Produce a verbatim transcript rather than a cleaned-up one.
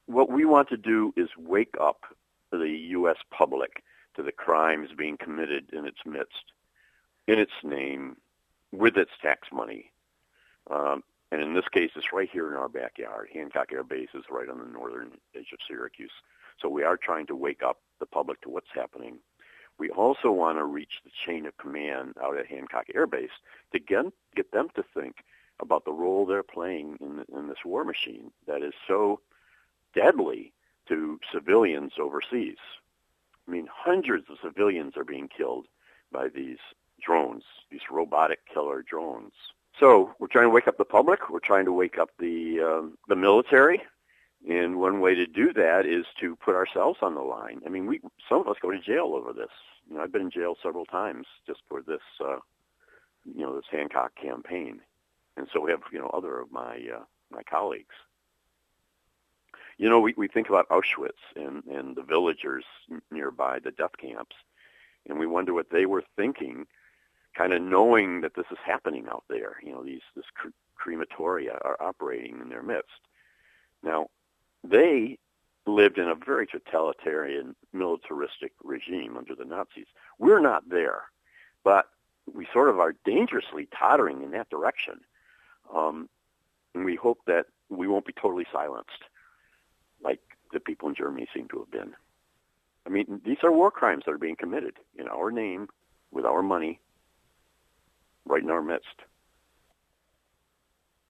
what we want to do is wake up the U S public to the crimes being committed in its midst, in its name, with its tax money. Um, and in this case, it's right here in our backyard. Hancock Air Base is right on the northern edge of Syracuse. So we are trying to wake up the public to what's happening. We also want to reach the chain of command out at Hancock Air Base to get, get them to think about the role they're playing in, in this war machine that is so deadly to civilians overseas. I mean, hundreds of civilians are being killed by these drones, these robotic killer drones. So we're trying to wake up the public. We're trying to wake up the um, the military. And one way to do that is to put ourselves on the line. I mean, we some of us go to jail over this. You know, I've been in jail several times just for this, uh, you know, this Hancock campaign. And so we have, you know, other of my uh, my colleagues. You know, we, we think about Auschwitz and, and the villagers nearby, the death camps, and we wonder what they were thinking, kind of knowing that this is happening out there. You know, these this cre- crematoria are operating in their midst. Now, they lived in a very totalitarian, militaristic regime under the Nazis. We're not there, but we sort of are dangerously tottering in that direction. Um, and we hope that we won't be totally silenced like the people in Germany seem to have been. I mean, these are war crimes that are being committed in our name, with our money, right in our midst.